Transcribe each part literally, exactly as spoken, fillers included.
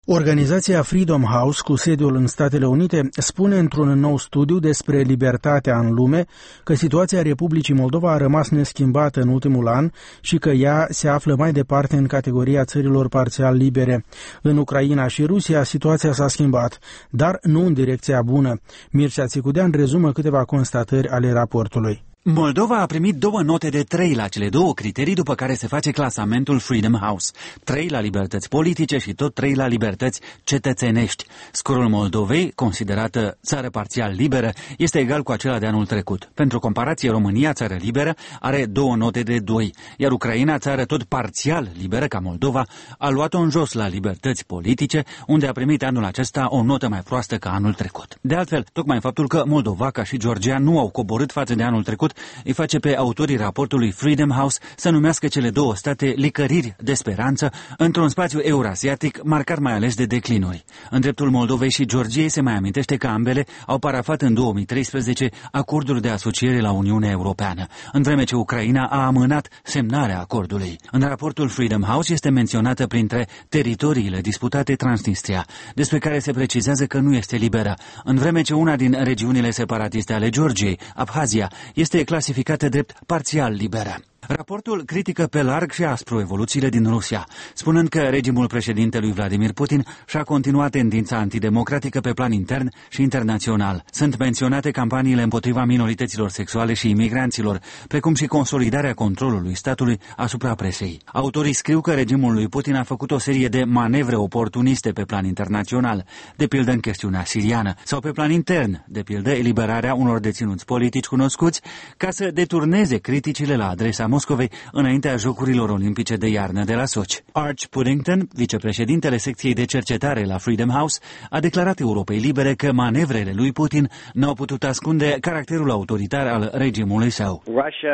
Organizația Freedom House, cu sediul în Statele Unite, spune într-un nou studiu despre libertatea în lume că situația Republicii Moldova a rămas neschimbată în ultimul an și că ea se află mai departe în categoria țărilor parțial libere. În Ucraina și Rusia situația s-a schimbat, dar nu în direcția bună. Mircea Țicudean rezumă câteva constatări ale raportului. Moldova a primit două note de trei la cele două criterii după care se face clasamentul Freedom House. trei la libertăți politice și tot trei la libertăți cetățenești. Scorul Moldovei, considerată țară parțial liberă, este egal cu acela de anul trecut. Pentru comparație, România, țară liberă, are două note de doi, iar Ucraina, țară tot parțial liberă ca Moldova, a luat-o în jos la libertăți politice, unde a primit anul acesta o notă mai proastă ca anul trecut. De altfel, tocmai faptul că Moldova ca și Georgia nu au coborât față de anul trecut îi face pe autorii raportului Freedom House să numească cele două state licăriri de speranță într-un spațiu eurasiatic marcat mai ales de declinuri. În dreptul Moldovei și Georgiei se mai amintește că ambele au parafat în două mii treisprezece acorduri de asociere la Uniunea Europeană, în vreme ce Ucraina a amânat semnarea acordului. În raportul Freedom House este menționată printre teritoriile disputate Transnistria, despre care se precizează că nu este liberă, în vreme ce una din regiunile separatiste ale Georgiei, Abhazia, este clasificată drept parțial liberă. Raportul critică pe larg și aspru evoluțiile din Rusia, spunând că regimul președintelui Vladimir Putin și-a continuat tendința antidemocratică pe plan intern și internațional. Sunt menționate campaniile împotriva minorităților sexuale și imigranților, precum și consolidarea controlului statului asupra presei. Autorii scriu că regimul lui Putin a făcut o serie de manevre oportuniste pe plan internațional, de pildă în chestiunea siriană, sau pe plan intern, de pildă eliberarea unor deținuți politici cunoscuți, ca să deturneze criticile la adresa Moscovei înaintea Jocurilor Olimpice de iarnă de la Sochi. Arch Puddington, vicepreședintele secției de cercetare la Freedom House, a declarat Europei Libere că manevrele lui Putin n-au putut ascunde caracterul autoritar al regimului său.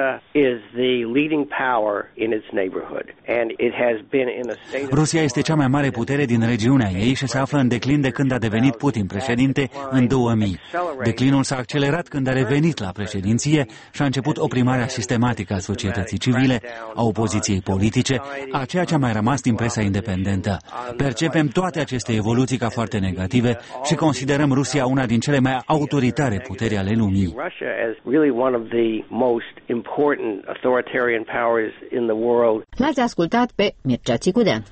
Rusia este cea mai mare putere din regiunea ei și se află în declin de când a devenit Putin președinte în două mii. Declinul s-a accelerat când a revenit la președinție și a început oprimarea sistematică a societății civile, a opoziției politice, a ceea ce a mai rămas din presa independentă. Percepem toate aceste evoluții ca foarte negative și considerăm Rusia una din cele mai autoritare puteri ale lumii. L-ați ascultat pe Mircea Țicudean.